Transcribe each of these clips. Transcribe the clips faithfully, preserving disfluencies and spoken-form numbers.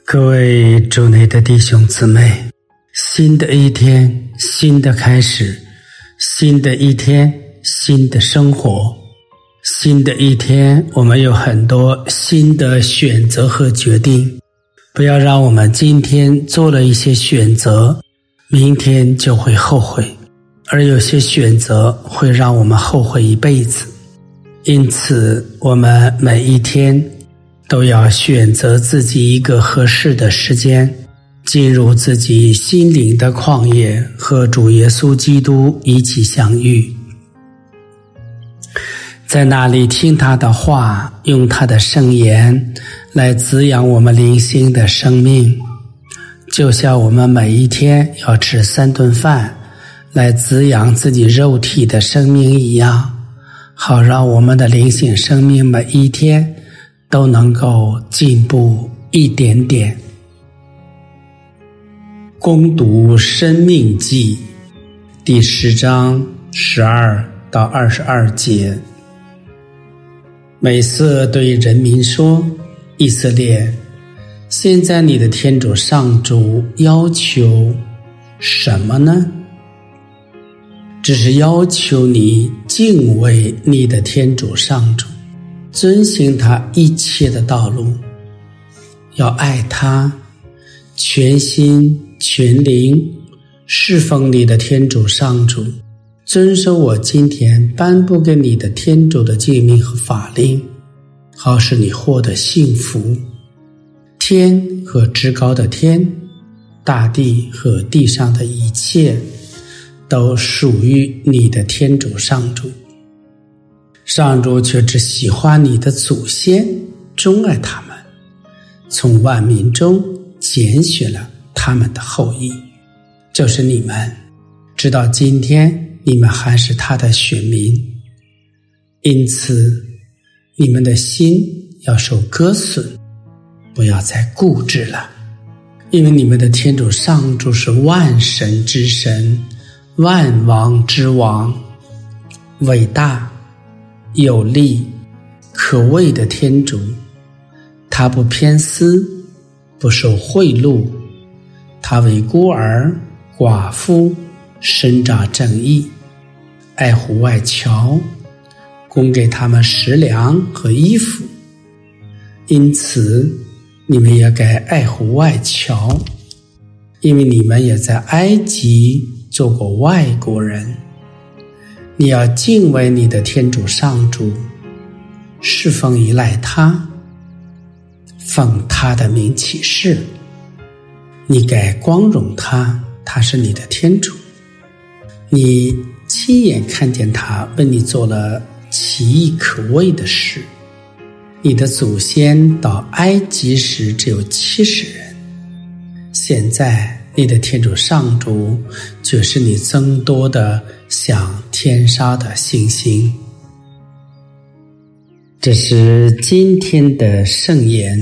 各位主内的弟兄姊妹，新的一天，新的开始，新的一天，新的生活，新的一天，我们有很多新的选择和决定。不要让我们今天做了一些选择，明天就会后悔，而有些选择会让我们后悔一辈子。因此，我们每一天都要选择自己一个合适的时间，进入自己心灵的旷野，和主耶稣基督一起相遇，在那里听他的话，用他的圣言来滋养我们灵性的生命，就像我们每一天要吃三顿饭来滋养自己肉体的生命一样，好让我们的灵性生命每一天都能够进步一点点。攻读生命记第十章十二到二十二节。美色对人民说，以色列，现在你的天主上主要求什么呢？只是要求你敬畏你的天主上主，遵行他一切的道路，要爱他，全心全灵侍奉你的天主上主，遵守我今天颁布给你的天主的诫命和法令，好使你获得幸福。天和至高的天，大地和地上的一切，都属于你的天主上主。上主却只喜欢你的祖先，钟爱他们，从万民中拣选了他们的后裔，就是你们。直到今天，你们还是他的选民。因此，你们的心要受割损，不要再固执了，因为你们的天主上主是万神之神，万王之王，伟大有力可畏的天主。他不偏私，不受贿赂，他为孤儿寡妇伸张正义，爱护外侨，供给他们食粮和衣服。因此，你们也该爱护外侨，因为你们也在埃及做过外国人。你要敬畏你的天主上主，侍奉依赖他，奉他的名起誓。你该光荣他，他是你的天主。你亲眼看见他为你做了奇异可畏的事。你的祖先到埃及时只有七十人，现在你的天主上主却是你增多的像天上的星星。这是今天的圣言。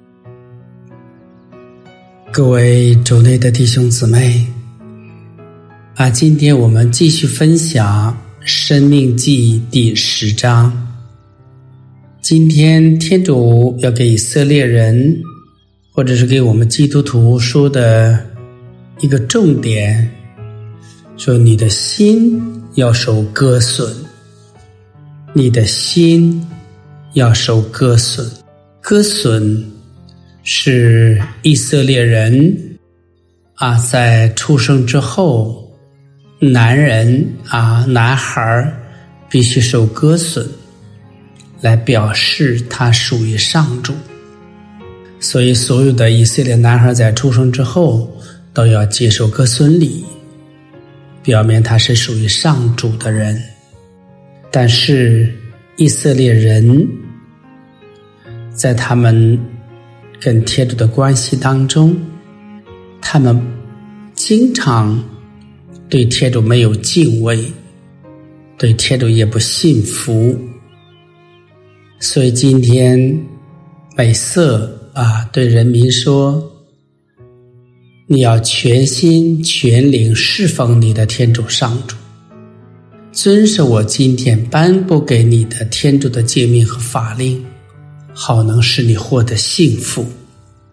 各位主内的弟兄姊妹啊，今天我们继续分享生命记第十章。今天天主要给以色列人，或者是给我们基督徒说的一个重点，说你的心要受割损，你的心要受割损。割损是以色列人啊，在出生之后，男人啊，男孩必须受割损，来表示他属于上主。所以所有的以色列男孩在出生之后都要接受割损礼，表明他是属于上主的人。但是以色列人在他们跟天主的关系当中，他们经常对天主没有敬畏，对天主也不信服。所以今天美色啊对人民说，你要全心全灵侍奉你的天主上主，遵守我今天颁布给你的天主的诫命和法令，好能使你获得幸福。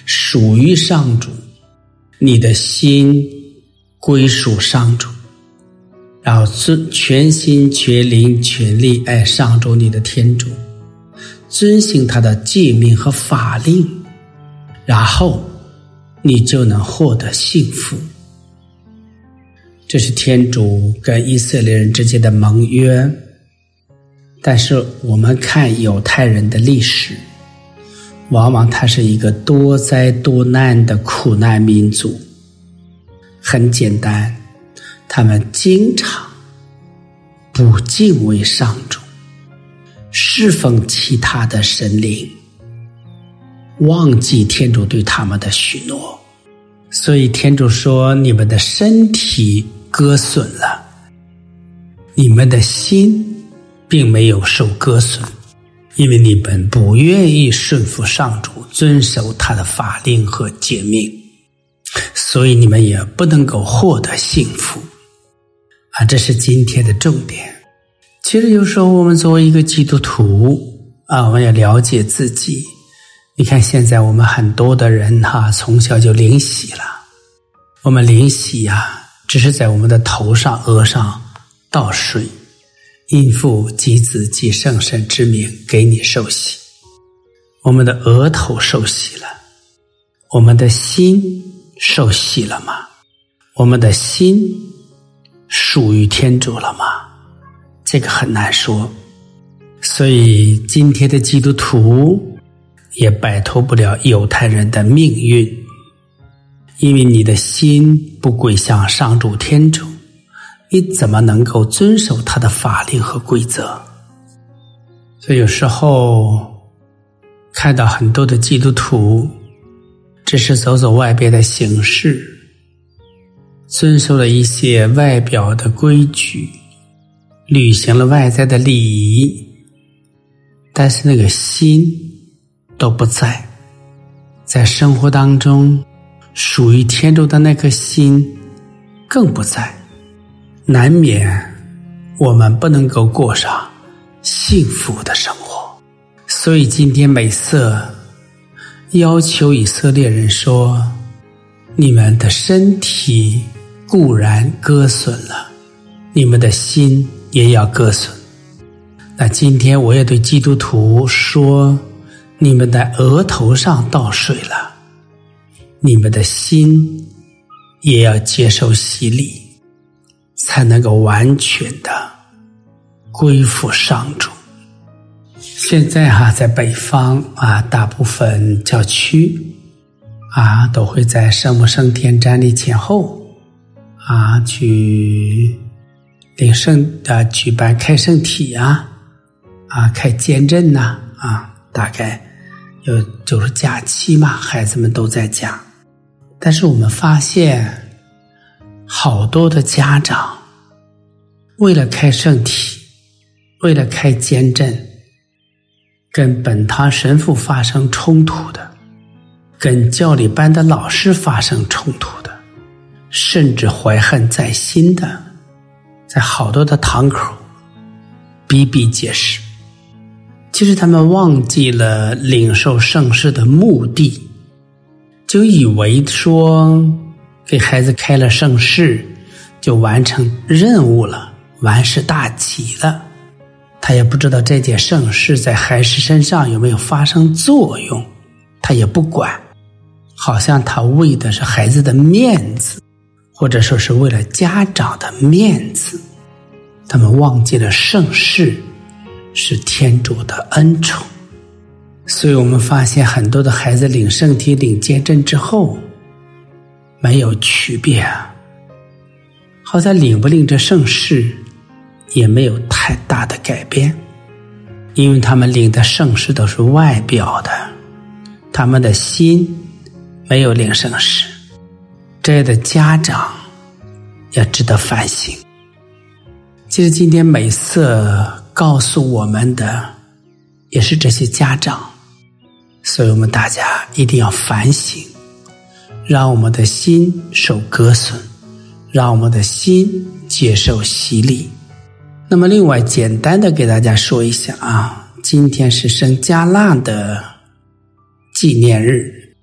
属于上主，你的心归属上主，然后全心全灵全力爱上主你的天主，遵行他的诫命和法令，然后你就能获得幸福。这是天主跟以色列人之间的盟约。但是我们看犹太人的历史，往往他是一个多灾多难的苦难民族。很简单，他们经常不敬畏上主，侍奉其他的神灵，忘记天主对他们的许诺。所以天主说，你们的身体割损了，你们的心并没有受割损，因为你们不愿意顺服上主，遵守他的法令和诫命，所以你们也不能够获得幸福啊！这是今天的重点。其实有时候我们作为一个基督徒啊，我们要了解自己。你看现在我们很多的人哈、啊，从小就灵洗了，我们灵洗啊，只是在我们的头上额上倒水，因父及子及圣神之名给你受洗。我们的额头受洗了，我们的心受洗了吗？我们的心属于天主了吗？这个很难说。所以今天的基督徒也摆脱不了犹太人的命运，因为你的心不归向上主天主，你怎么能够遵守他的法令和规则？所以有时候看到很多的基督徒只是走走外边的形式，遵守了一些外表的规矩，履行了外在的礼仪，但是那个心都不在，在生活当中属于天主的那颗心更不在，难免我们不能够过上幸福的生活。所以今天美色要求以色列人说，你们的身体固然割损了，你们的心也要割损。那今天我也对基督徒说，你们在额头上倒水了，你们的心也要接受洗礼，才能够完全的归附上主。现在哈、啊，在北方啊，大部分教区啊，都会在圣母升天站立前后啊，去领圣啊，举办开圣体啊，啊，开监证呐，啊，大概有就是假期嘛，孩子们都在家。但是我们发现，好多的家长为了开圣体，为了开监证，跟本堂神父发生冲突的，跟教理班的老师发生冲突的，甚至怀恨在心的，在好多的堂口比比皆是。其实他们忘记了领受圣事的目的，就以为说给孩子开了圣事就完成任务了，完事大吉了。他也不知道这件圣事在孩子身上有没有发生作用，他也不管，好像他为的是孩子的面子，或者说是为了家长的面子。他们忘记了圣事是天主的恩宠。所以我们发现很多的孩子领圣体领监证之后没有区别啊，好像领不领这圣事也没有太大的改变，因为他们领的圣事都是外表的，他们的心没有领圣事。这样的家长也值得反省。其实今天美色告诉我们的也是这些家长，所以我们大家一定要反省，让我们的心受割损，让我们的心接受洗礼。那么另外简单的给大家说一下啊，今天是圣加纳的纪念日。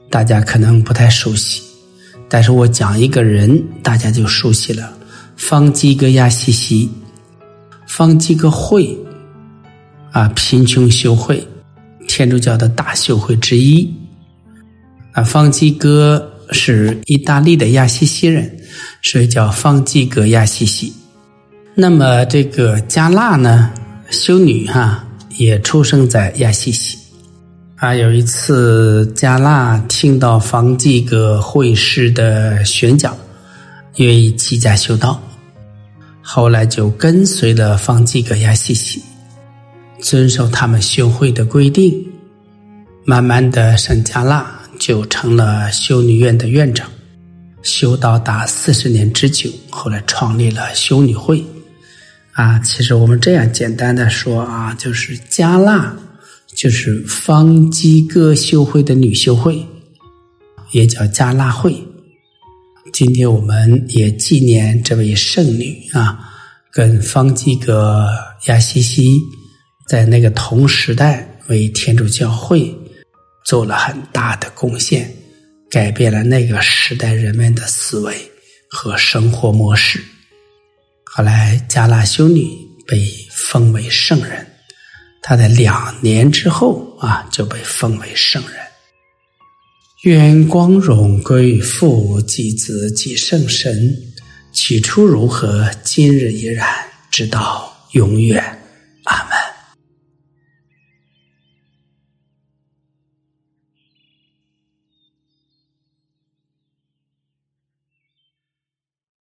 大家可能不太熟悉，但是我讲一个人大家就熟悉了，方济各亚西西。方济各会啊，贫穷修会，天主教的大修会之一啊。方济各是意大利的亚西西人，所以叫方济各亚西西。那么这个加纳呢，修女哈、啊、也出生在亚西西啊。有一次加纳听到方济各会士的宣讲，愿意弃家修道，后来就跟随了方济各亚西西，遵守他们修会的规定。慢慢的圣加纳就成了修女院的院长，修道达四十年之久，后来创立了修女会啊。其实我们这样简单的说啊，就是加纳就是方济各修会的女修会，也叫加纳会。今天我们也纪念这位圣女啊，跟方济各亚西西在那个同时代为天主教会做了很大的贡献，改变了那个时代人们的思维和生活模式。后来加纳修女被封为圣人，她在两年之后啊就被封为圣人。愿光荣归父及子及圣神，起初如何，今日依然，直到永远。阿们。